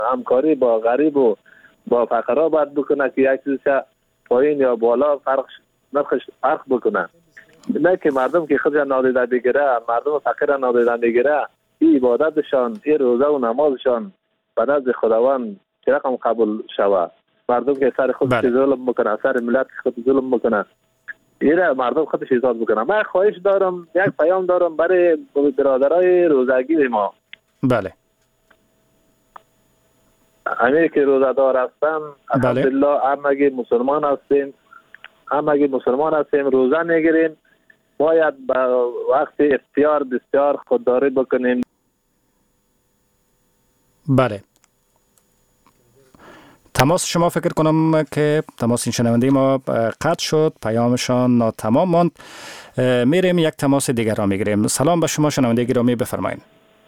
همکاری با غریب و با فقرا باید بکنه که یک چیزش پایین یا بالا نرخش فرق بکنه. نه که مردم که خودشان نادیده بگیره، مردم فقیر نادیده بگیره، این عبادتشان، این روزه و نمازشان به نزد خداوند چه رقم قبول شوه. مردم که سر خودش ظلم بکنه، سر ملت خود ظلم بکنه، ایره مردم خودش ایجاد بکنه. من خواهش دارم، یک پیام دارم برای برادرای روزگی ما. بله. همه که روزدار هستن، الحمدلله همگی مسلمان هستیم، روزه میگیریم. باید با وقت اختیار بسیار خودداری بکنیم. بله. تماس شما فکر کنم که تماس این شنونده ما قطع شد، پیامشان ناتمام ماند. میریم یک تماس دیگر را میگیریم. سلام به شما شنونده گرامی، بفرمایید.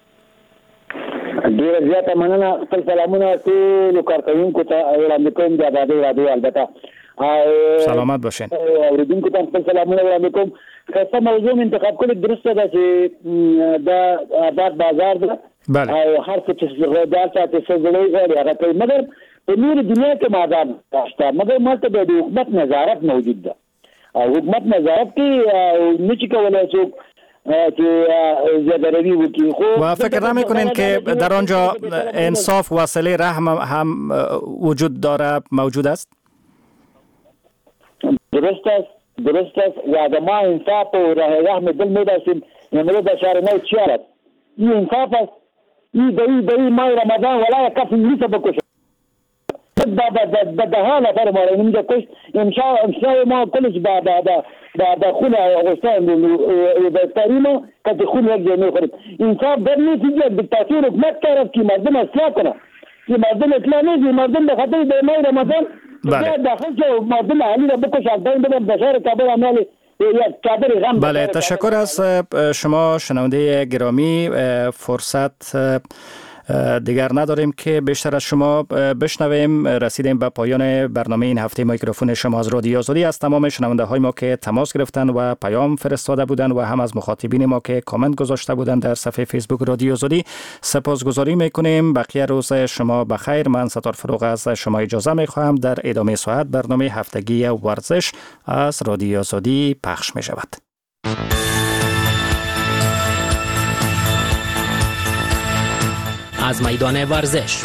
ډیر زیاته مننه. خپل سلامونه ټولو کارکوونکو ته وړاندې کوم د آبادۍ راډیو البته. سلامت باشین. اوریدونکو ته خپل سلامونه وړاندې کوم. ښه موضوع انتخاب کړل، درسته ده چې د آباد بازار ده. بله. او هر څه چې زغدار ته څه زړې غواړي هغه کوي، مګر په نور دنیا کې مادام شته، مګر ماته د حکومت نظارت موجود ده. او حکومت نظارت کې نه چې کولای څوک و فکر نمی کنین که در آنجا انصاف و صله رحم هم وجود داره، موجود است؟ درست است و در ما انصاف و رحم دل می داشتیم نمره در شهر نو چیارد این انصاف است. این دایی ماه رمضان ولا یک کسی نیست بکشه ده ها نفر ما را نمیده کشت. امشای ما کلش با خون آغستان بهترینه که خون یک جای میخوریم. انصاف در نیست که دیکتاتور حکمت کرد که مردم اصلاح کنه، که مردم اصلاح نیست، مردم به خاطر به ماه رمضان داخل که مردم علی را بکشن دایم بدن بشار کابل عمالی یک کابل غم. بله، تشکر از شما شنونده گرامی. فرصت دیگر نداریم که بیشتر از شما بشنویم. رسیدیم به پایان برنامه این هفته. میکروفون شما از رادیو آزادی. از تمام شنونده های ما که تماس گرفتن و پیام فرستاده بودن و هم از مخاطبین ما که کامنت گذاشته بودن در صفحه فیسبوک رادیو آزادی سپاسگزاری میکنیم. بقیه روز شما بخیر. من ستار فروغ از شما اجازه میخواهم. در ادامه ساعت برنامه هفتگی ورزش از رادیو آزادی پخش میشود. از میدان ورزش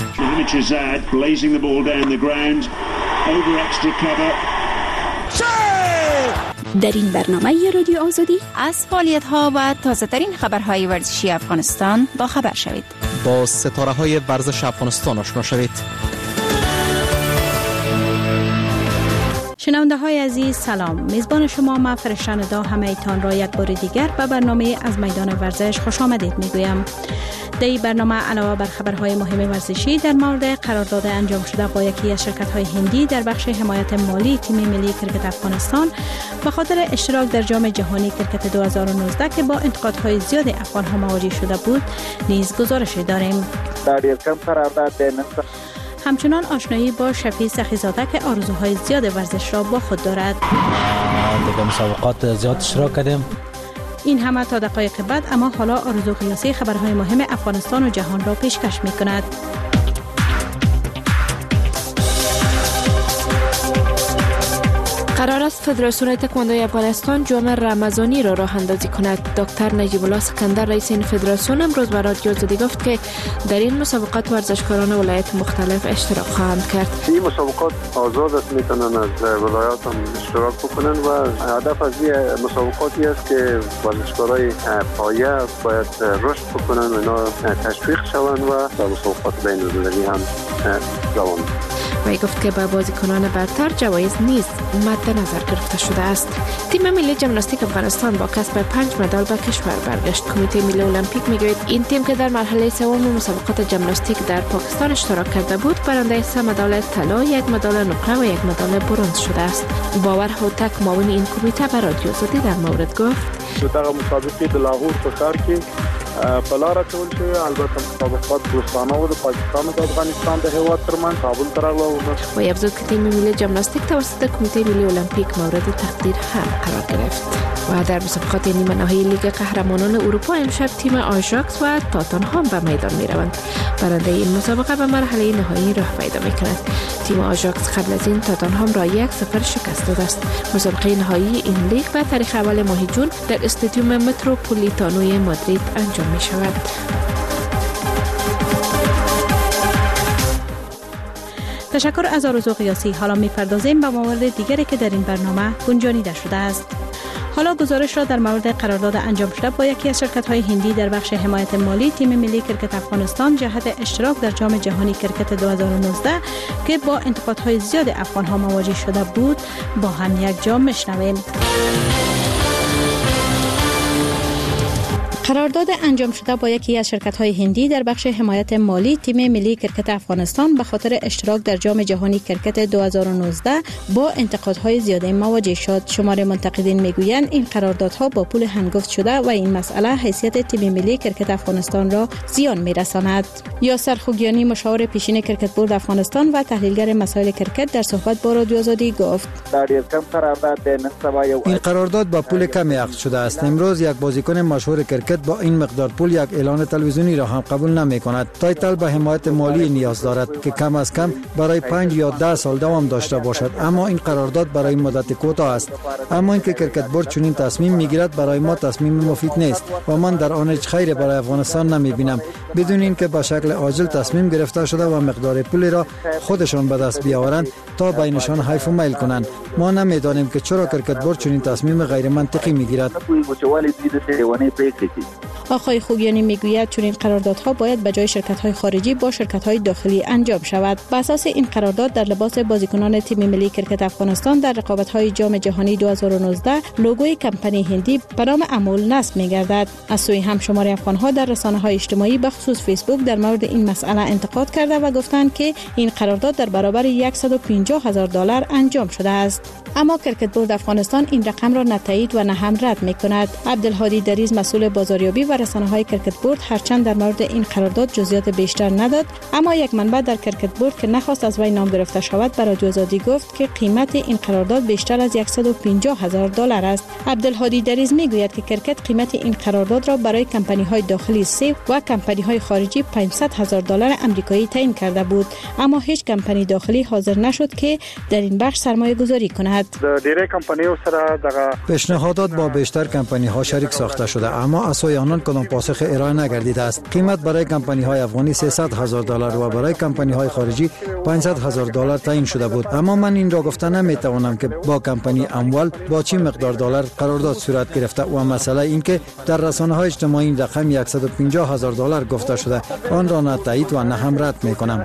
در این برنامه رادیو آزادی از فعالیت‌ها و تازه‌ترین خبرهای ورزشی افغانستان با خبر شوید. با ستاره‌های ورزش افغانستان آشنا شوید. شنونده های عزیز سلام. میزبان شما ما فرشته ندا همه ایتان را یک بار دیگر به برنامه از میدان ورزش خوش آمدید میگویم. در این برنامه علاوه بر خبرهای مهم ورزشی در مورد قرارداد انجام شده با یکی از شرکت‌های هندی در بخش حمایت مالی تیم ملی کرکت افغانستان به خاطر اشتراک در جام جهانی کرکت 2019 که با انتقادهای زیاد افغان‌ها مواجه شده بود نیز گزارشی داریم. همچنان آشنایی با شفیع سخی‌زاده که آرزوهای زیاد ورزش را با خود دارد. در مسابقات زیاد اشتراک کردیم. این همه تا دقایق بعد، اما حالا آرزو قیاسی خبرهای مهم افغانستان و جهان را پیشکش می‌کند. قرار است فدراسیون تکواندوی افغانستان جام رمضانی را راه اندازی کند. دکتر نجیب الله سکندر رئیس این فدراسیون امروز به رادیو آزادی گفت که در این مسابقات ورزشکاران ولایت مختلف اشتراک خواهند کرد. این مسابقات آزاد است، میتونن از ولایات هم اشتراک بکنن و هدف از این مسابقاتی است که ورزشکارای پایه باید رشد بکنن و اینا تشویق شوند و در مسابقات بین‌المللی هم دوام. و گفت که به بازیکنان برتر جوایز نیز مد نظر گرفته شده است. تیم ملی ژیمناستیک افغانستان با کسب 5 مدال به کشور برگشت. کمیته ملی المپیک میگوید این تیم که در مرحله سوم مسابقات ژیمناستیک در پاکستان اشتراک کرده بود برنده 3 مدال طلا، 1 مدال نقره و 1 مدال برنز شده است. باور هوتک معاون این کمیته به رادیو آزادی در مورد گفت در مسابقه د لاهور په ښار کې بلاره کول شوی. البته مسابقات دوستانه و د پاکستان و افغانستان د هیواد ترمن کابل ته راغله و افزود که تیم ملی ژیمناستیک توسط کمیته ملی المپیک مورد تقدیر هم قرار گرفت. و در مسابقات نیمه نهایی لیگ قهرمانان اروپا امشب تیم آژاکس و تاتنهام به میدان می روند. برنده این مسابقه به مرحله نهایی راه پیدا می کند. تیم آژاکس قبل از این تاتنهام را 1-0 شکست داده است. مسابقه نهایی این لیگ به تاریخ اول ماه جون در استادیوم متروپولیتانوی مادرید انجام می شود. تشکر از آرزو قیاسی. حالا می‌پردازیم به موارد دیگری که در این برنامه گنجانیده شده است. حالا گزارش را در مورد قرارداد انجام شده با یکی از شرکت‌های هندی در بخش حمایت مالی تیم ملی کرکت افغانستان جهت اشتراک در جام جهانی کرکت 2019 که با انتقادهای زیاد افغان‌ها مواجه شده بود با هم یک جا می‌شنویم. قرارداد انجام شده با یکی از شرکت‌های هندی در بخش حمایت مالی تیم ملی کرکت افغانستان به خاطر اشتراک در جام جهانی کرکت 2019 با انتقادهای زیاده مواجه شد. شمار منتقدین میگویند این قراردادها با پول هنگفت شده و این مسئله حیثیت تیم ملی کرکت افغانستان را زیان میرساند. یاسر خوگیانی مشاور پیشین کرکت بورد افغانستان و تحلیلگر مسائل کرکت در صحبت با رادیو آزادی گفت: این قرارداد با پول کمی عقد شده است. امروز یک بازیکن مشهور کرکت با این مقدار پول یک اعلان تلویزیونی را هم قبول نمی کند. تایتل به حمایت مالی نیاز دارد که کم از کم برای 5 یا 10 سال دوام داشته باشد، اما این قرارداد برای مدت کوتاه است. اما اینکه کرکت بورد چنین تصمیم میگیرد برای ما تصمیم مفید نیست و من در آن هیچ خیری برای افغانستان نمی بینم. بدون اینکه به شکل عاجل تصمیم گرفته شده و مقدار پولی را خودشان به دست بیاورند تا بینشان حیف و میل کنند. ما نمیدانیم که چرا کرکت بورد چنین تصمیم غیر منطقی میگیرد. آقای خوگیانی میگوید چون این قراردادها باید به جای شرکت‌های خارجی با شرکت‌های داخلی انجام شود. بر اساس این قرارداد در لباس بازیکنان تیم ملی کرکت افغانستان در رقابت‌های جام جهانی 2019 لوگوی کمپانی هندی به نام امول نصب می‌گردد. از سوی هم شمار افغان‌ها در رسانه‌های اجتماعی به خصوص فیسبوک در مورد این مسئله انتقاد کرده و گفتند که این قرارداد در برابر $150,000 انجام شده است. اما کرکت بورد افغانستان این رقم را نه تایید و نه هم رد می‌کند. عبدالهادی دریز مسئول بازاریابی و رسانه‌های کرکت بورد هرچند در مورد این قرارداد جزئیات بیشتر نداد، اما یک منبع در کرکت بورد که نخواست از وی نام گرفته شود برای رادیو آزادی گفت که قیمت این قرارداد بیشتر از $150,000 است. عبدالهادی دریز میگوید که کرکت قیمت این قرارداد را برای کمپانی‌های داخلی سه و کمپانی‌های خارجی $500,000 آمریکایی تعیین کرده بود، اما هیچ کمپانی داخلی حاضر نشد که در این بخش سرمایه‌گذاری کند. پیشنهادات با بیشتر کمپانی‌ها شریک ساخته شده، اما از سوی آنان کدام پاسخ ارائه نگردیده است. قیمت برای کمپانی‌های افغانی $300,000 و برای کمپانی‌های خارجی $500,000 تعیین شده بود. اما من این را گفته نمی‌توانم که با کمپانی اموال با چه مقدار دلار قرارداد صورت گرفته و مسئله این که در رسانه‌های اجتماعی رقم $150,000 گفته شده آن را نه تایید و نه هم رد می‌کنم.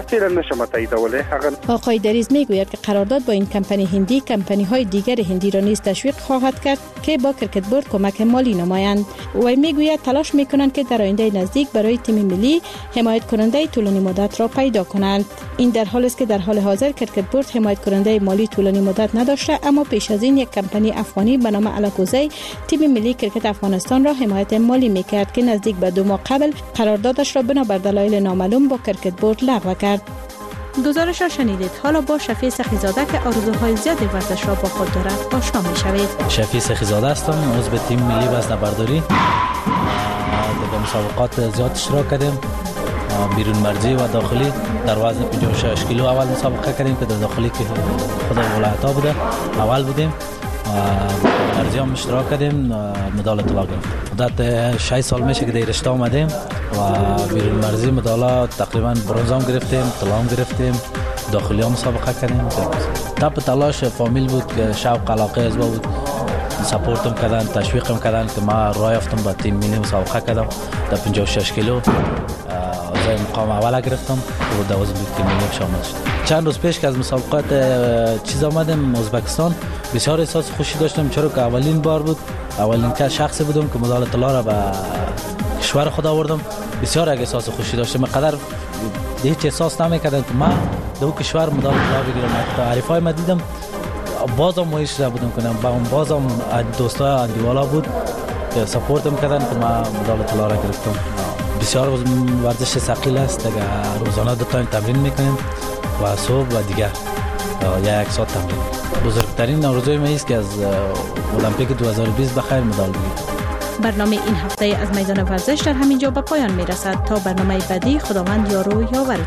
آقای دریز میگوید که قرارداد با این کمپانی هندی کمپانی‌های دیگر هندی را نیز تشویق خواهد کرد که با کرکت بورد کمک مالی نمایند. و میگوید تلاش میکنند که در آینده نزدیک برای تیم ملی حمایت کننده طولانی مدت را پیدا کنند. این در حالی است که در حال حاضر کرکت بورد حمایت کننده مالی طولانی مدت نداشته، اما پیش از این یک کمپانی افغانی به نام الاکوزی تیم ملی کرکت افغانستان را حمایت مالی میکرد که نزدیک به 2 ماه قبل قراردادش را بنابر دلایل نامعلوم با کرکت بورد لغو کرد. گزارش را شنیدید. حالا با شفیع سخیزاده که آرزوهای زیاد ورزش را با خود دارد آشنا می‌شوید. شفیع سخیزاده هستم، عضو تیم ملی وزنه‌برداری. در مسابقات زیاد اشتراک کردیم، بیرون مرزی و داخلی. در وزن 56 کیلو اول مسابقه کردیم که در داخلی که خود ولایت‌ها بوده اول بودیم. مرزی هم اشتراک کردیم، مدال طلا گرفتیم. مدت 6 سال میشه که در رشته آمدیم و بیرون مرزی مدال تقریبا برنز هم گرفتیم، طلا هم گرفتیم، داخلی هم مسابقه کردیم. تپ تلاش فامیل بود که شوق علاقه از بود، سپورتم کردن، تشویقم کردن که ما راه یافتم با تیم ملی مسابقه کردم. در 56 کیلو از مقام اول گرفتم و در وزن تیم ملی شامل شدم. چند روز پیش که از مسابقات چیز آمدم ازبکستان، بسیار احساس خوشی داشتم، چرا که اولین بار بود، اولین که شخصی بودم که مدال طلا را به کشور خود آوردم. بسیار احساس خوشی داشتم، مقدر هیچ احساس نمی‌کردم که من در کشور مدال طلا بگیرم. تعریفای ما دیدم، بازم مایش بودم کنم، بازم دوستای اندیوالا بود که سپورت میکردن که ما مدال طلا را گرفتم. بسیار ورزش ثقیل است دیگه، روزانه 2 تا تمرین میکنیم و صبح و دیگر 1 ساعت تمرین. بزرگترین آرزوی من است که از المپیک 2020 بخیر مدال بگیرم. برنامه این هفته از میدان ورزش در همین جا به پایان میرسد. تا برنامه بعدی، خداوند یار و یاور